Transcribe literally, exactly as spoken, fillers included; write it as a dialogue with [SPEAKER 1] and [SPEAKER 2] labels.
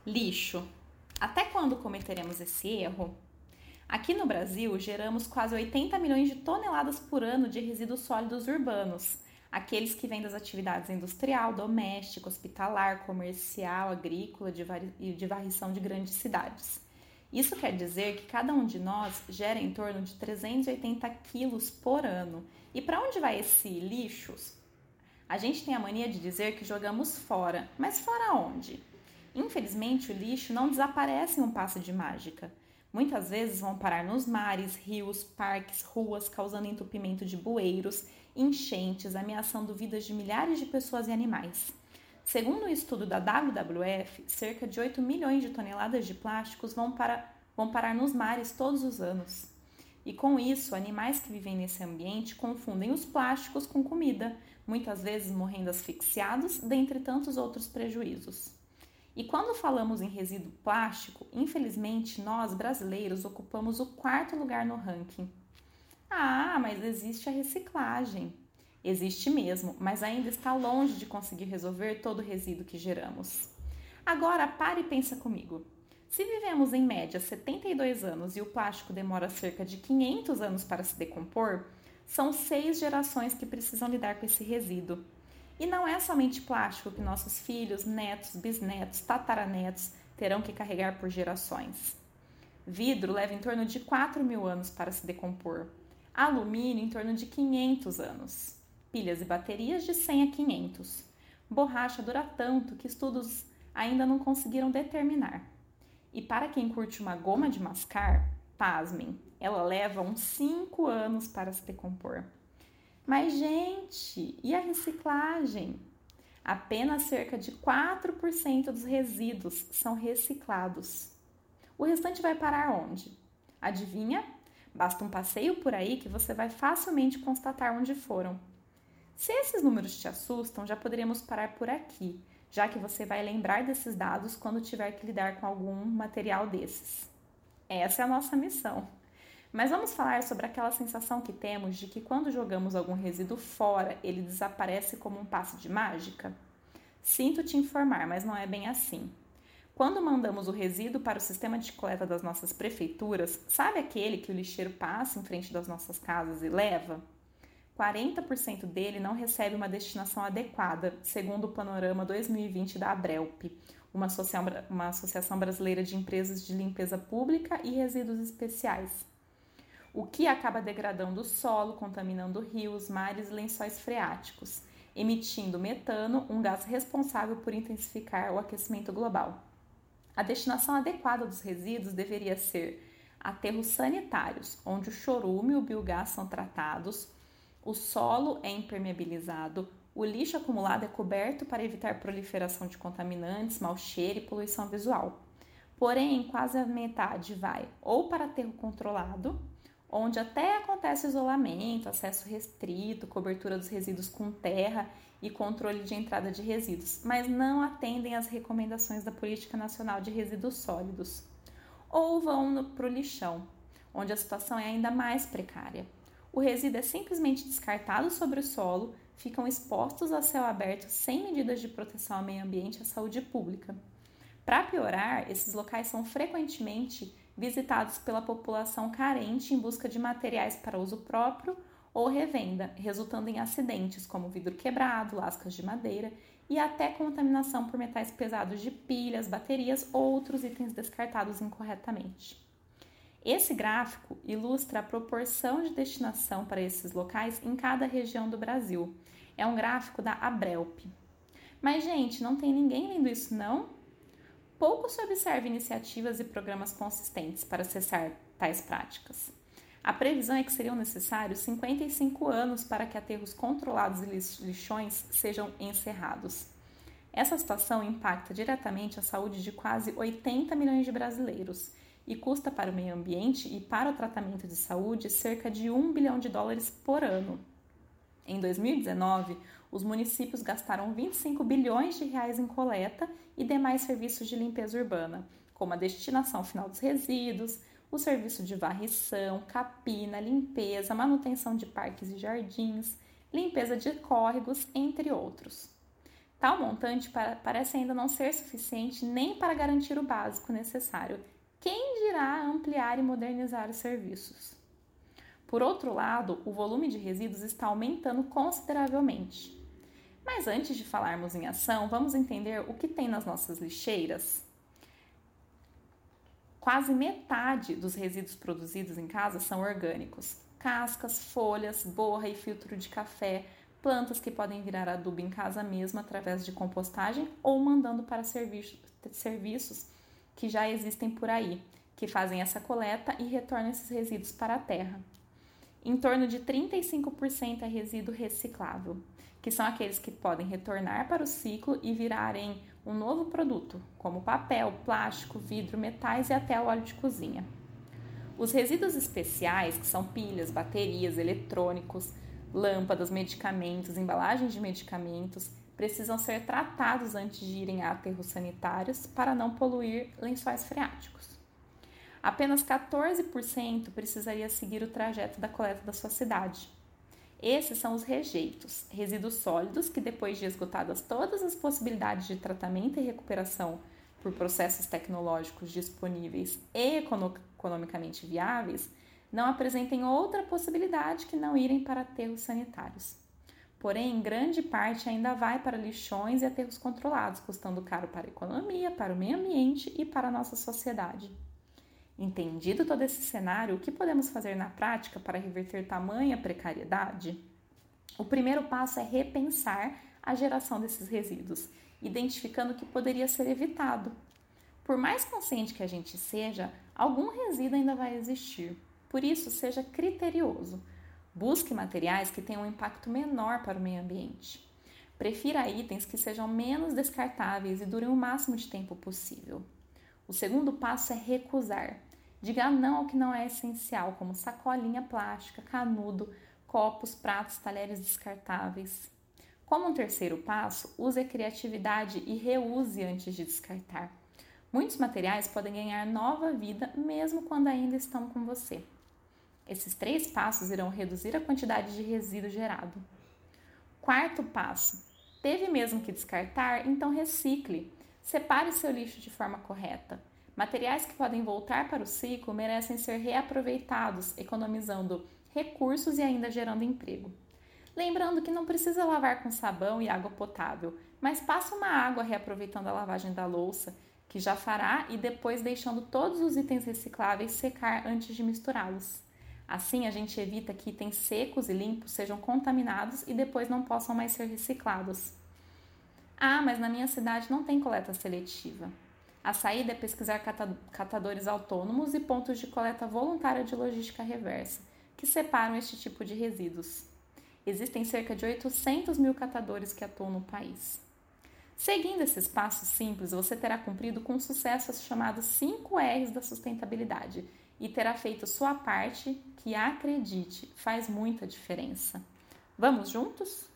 [SPEAKER 1] Lixo. Até quando cometeremos esse erro? Aqui no Brasil, geramos quase oitenta milhões de toneladas por ano de resíduos sólidos urbanos, aqueles que vêm das atividades industrial, doméstica, hospitalar, comercial, agrícola e de varrição de grandes cidades. Isso quer dizer que cada um de nós gera em torno de trezentos e oitenta quilos por ano. E para onde vai esse lixo? A gente tem a mania de dizer que jogamos fora, mas fora onde? Infelizmente, o lixo não desaparece em um passe de mágica. Muitas vezes vão parar nos mares, rios, parques, ruas, causando entupimento de bueiros, enchentes, ameaçando vidas de milhares de pessoas e animais. Segundo um estudo da W W F, cerca de oito milhões de toneladas de plásticos vão, para, vão parar nos mares todos os anos. E com isso, animais que vivem nesse ambiente confundem os plásticos com comida, muitas vezes morrendo asfixiados, dentre tantos outros prejuízos. E quando falamos em resíduo plástico, infelizmente nós, brasileiros, ocupamos o quarto lugar no ranking. Ah, mas existe a reciclagem. Existe mesmo, mas ainda está longe de conseguir resolver todo o resíduo que geramos. Agora, pare e pensa comigo. Se vivemos em média setenta e dois anos e o plástico demora cerca de quinhentos anos para se decompor, são seis gerações que precisam lidar com esse resíduo. E não é somente plástico que nossos filhos, netos, bisnetos, tataranetos terão que carregar por gerações. Vidro leva em torno de quatro mil anos para se decompor. Alumínio em torno de quinhentos anos. Pilhas e baterias de cem a quinhentos. Borracha dura tanto que estudos ainda não conseguiram determinar. E para quem curte uma goma de mascar, pasmem, ela leva uns cinco anos para se decompor. Mas, gente, e a reciclagem? Apenas cerca de quatro por cento dos resíduos são reciclados. O restante vai parar onde? Adivinha? Basta um passeio por aí que você vai facilmente constatar onde foram. Se esses números te assustam, já poderíamos parar por aqui, já que você vai lembrar desses dados quando tiver que lidar com algum material desses. Essa é a nossa missão. Mas vamos falar sobre aquela sensação que temos de que quando jogamos algum resíduo fora, ele desaparece como um passe de mágica? Sinto te informar, mas não é bem assim. Quando mandamos o resíduo para o sistema de coleta das nossas prefeituras, sabe aquele que o lixeiro passa em frente das nossas casas e leva? quarenta por cento dele não recebe uma destinação adequada, segundo o Panorama dois mil e vinte da Abrelp, uma associação brasileira de empresas de limpeza pública e resíduos especiais. O que acaba degradando o solo, contaminando rios, mares e lençóis freáticos, emitindo metano, um gás responsável por intensificar o aquecimento global. A destinação adequada dos resíduos deveria ser aterros sanitários, onde o chorume e o biogás são tratados, o solo é impermeabilizado, o lixo acumulado é coberto para evitar proliferação de contaminantes, mau cheiro e poluição visual. Porém, quase a metade vai ou para aterro controlado, onde até acontece isolamento, acesso restrito, cobertura dos resíduos com terra e controle de entrada de resíduos, mas não atendem às recomendações da Política Nacional de Resíduos Sólidos. Ou vão para o lixão, onde a situação é ainda mais precária. O resíduo é simplesmente descartado sobre o solo, ficam expostos a céu aberto sem medidas de proteção ao meio ambiente e à saúde pública. Para piorar, esses locais são frequentemente visitados pela população carente em busca de materiais para uso próprio ou revenda, resultando em acidentes como vidro quebrado, lascas de madeira e até contaminação por metais pesados de pilhas, baterias ou outros itens descartados incorretamente. Esse gráfico ilustra a proporção de destinação para esses locais em cada região do Brasil. É um gráfico da Abrelp. Mas, gente, não tem ninguém lendo isso, não? Pouco se observa iniciativas e programas consistentes para cessar tais práticas. A previsão é que seriam necessários cinquenta e cinco anos para que aterros controlados e lixões sejam encerrados. Essa situação impacta diretamente a saúde de quase oitenta milhões de brasileiros e custa para o meio ambiente e para o tratamento de saúde cerca de um bilhão de dólares por ano. Em dois mil e dezenove, os municípios gastaram vinte e cinco bilhões de reais em coleta e demais serviços de limpeza urbana, como a destinação final dos resíduos, o serviço de varrição, capina, limpeza, manutenção de parques e jardins, limpeza de córregos, entre outros. Tal montante parece ainda não ser suficiente nem para garantir o básico necessário. Quem dirá ampliar e modernizar os serviços? Por outro lado, o volume de resíduos está aumentando consideravelmente. Mas antes de falarmos em ação, vamos entender o que tem nas nossas lixeiras? Quase metade dos resíduos produzidos em casa são orgânicos. Cascas, folhas, borra e filtro de café, plantas que podem virar adubo em casa mesmo através de compostagem ou mandando para serviços, serviços que já existem por aí, que fazem essa coleta e retornam esses resíduos para a terra. Em torno de trinta e cinco por cento é resíduo reciclável, que são aqueles que podem retornar para o ciclo e virarem um novo produto, como papel, plástico, vidro, metais e até óleo de cozinha. Os resíduos especiais, que são pilhas, baterias, eletrônicos, lâmpadas, medicamentos, embalagens de medicamentos, precisam ser tratados antes de irem a aterros sanitários para não poluir lençóis freáticos. Apenas quatorze por cento precisaria seguir o trajeto da coleta da sua cidade. Esses são os rejeitos, resíduos sólidos que, depois de esgotadas todas as possibilidades de tratamento e recuperação por processos tecnológicos disponíveis e economicamente viáveis, não apresentem outra possibilidade que não irem para aterros sanitários. Porém, grande parte ainda vai para lixões e aterros controlados, custando caro para a economia, para o meio ambiente e para a nossa sociedade. Entendido todo esse cenário, o que podemos fazer na prática para reverter tamanha precariedade? O primeiro passo é repensar a geração desses resíduos, identificando o que poderia ser evitado. Por mais consciente que a gente seja, algum resíduo ainda vai existir. Por isso, seja criterioso. Busque materiais que tenham um impacto menor para o meio ambiente. Prefira itens que sejam menos descartáveis e durem o máximo de tempo possível. O segundo passo é recusar. Diga não ao que não é essencial, como sacolinha plástica, canudo, copos, pratos, talheres descartáveis. Como um terceiro passo, use a criatividade e reuse antes de descartar. Muitos materiais podem ganhar nova vida mesmo quando ainda estão com você. Esses três passos irão reduzir a quantidade de resíduo gerado. Quarto passo, teve mesmo que descartar? Então recicle. Separe seu lixo de forma correta. Materiais que podem voltar para o ciclo merecem ser reaproveitados, economizando recursos e ainda gerando emprego. Lembrando que não precisa lavar com sabão e água potável, mas passe uma água reaproveitando a lavagem da louça, que já fará, e depois deixando todos os itens recicláveis secar antes de misturá-los. Assim, a gente evita que itens secos e limpos sejam contaminados e depois não possam mais ser reciclados. Ah, mas na minha cidade não tem coleta seletiva. A saída é pesquisar catadores autônomos e pontos de coleta voluntária de logística reversa, que separam este tipo de resíduos. Existem cerca de oitocentos mil catadores que atuam no país. Seguindo esses passos simples, você terá cumprido com sucesso as chamadas cinco R's da sustentabilidade e terá feito sua parte, que, acredite, faz muita diferença. Vamos juntos?